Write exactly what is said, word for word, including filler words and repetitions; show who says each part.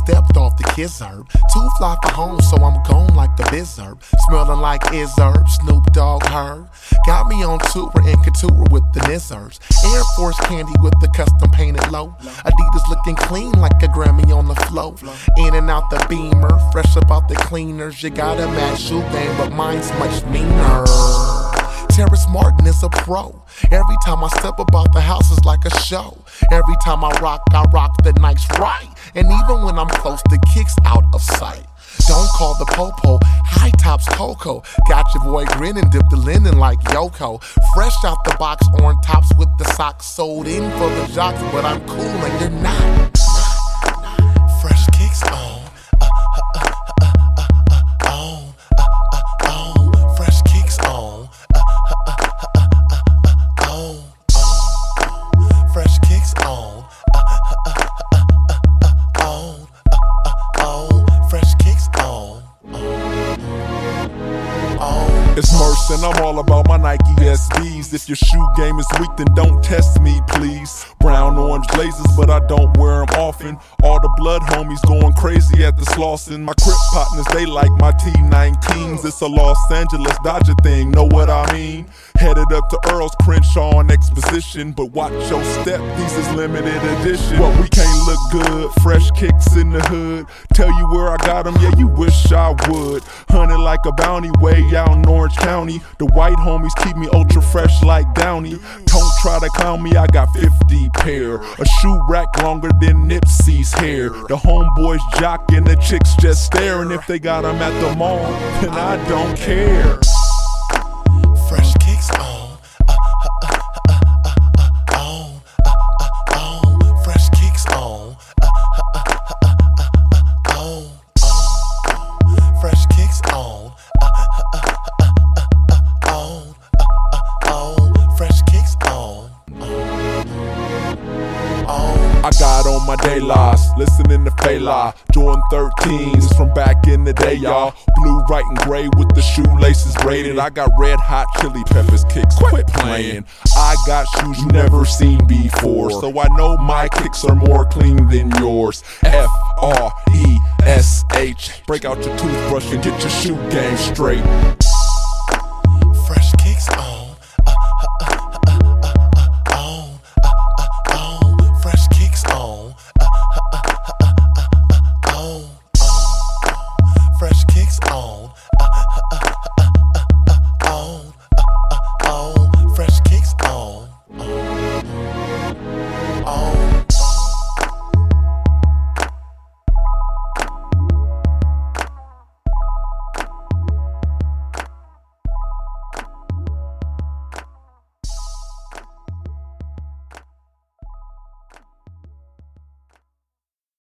Speaker 1: stepped off the kiss herb. Too fly for home, so I'm gone like the biz herb. Smelling like is herb, Snoop Dogg herb. Got me on tour and couture with the nizzers. Air Force candy with the custom painted low. Adidas looking clean like a Grammy on the flow. In and out the Beamer, fresh about the cleaners. You got a mad shoe game, but mine's much meaner. Terrace Martin is a pro. Every time I step about the house is like a show. Every time I rock, I rock the nights right. And even when I'm close, the kick's out of sight. Don't call the popo, high tops Coco. Got your boy grinning, dip the linen like Yoko. Fresh out the box, on tops with the socks. Sold in for the jocks, but I'm cool and you're not. Fresh kicks on. Uh, uh, uh, uh, uh, uh, on. Uh, uh, on. Fresh kicks on. Uh, uh, uh, uh, uh, uh, on. On. Fresh kicks on. Uh, uh, uh, uh, uh, uh, on. Uh, uh, on. Fresh kicks on.
Speaker 2: It's Merce and I'm all about my Nike S Bs. If your shoe game is weak, then don't test me, please. Brown, orange blazers, but I don't wear them often. All the blood homies going crazy at the Slauson. My Crip partners, they like my T nineteens. It's a Los Angeles Dodger thing, know what I mean? Headed up to Earl's Crenshaw on Exposition. But watch your step, these is limited edition. What, we can't look good, fresh kicks in the hood. Tell you where I got them, yeah, you wish I would. Hunted like a bounty way out in Orange County. The white homies keep me ultra fresh like Downey. Don't try to clown me, I got fifty pair. A shoe rack longer than Nipsey's hair. The homeboys jockin', the chicks just staring. If they got them at the mall, then I don't care.
Speaker 1: Fresh kicks on. Uh, uh, uh, uh, uh, uh, on. Uh, uh, on. Fresh kicks on. Uh, uh, uh, uh, uh, uh, on. On. Fresh kicks on. Uh, uh, uh, uh, uh, uh, on. Uh, uh, on. Fresh kicks on.
Speaker 2: I got on my day loss, listening to Fela. Jordan thirteens from back in the day, y'all. Blue, white, and gray with the shoelaces braided. I got red hot chili peppers kicks, quit playing. I got shoes you never seen before, so I know my kicks are more clean than yours. F R E S H. Break out your toothbrush and get your shoe game straight.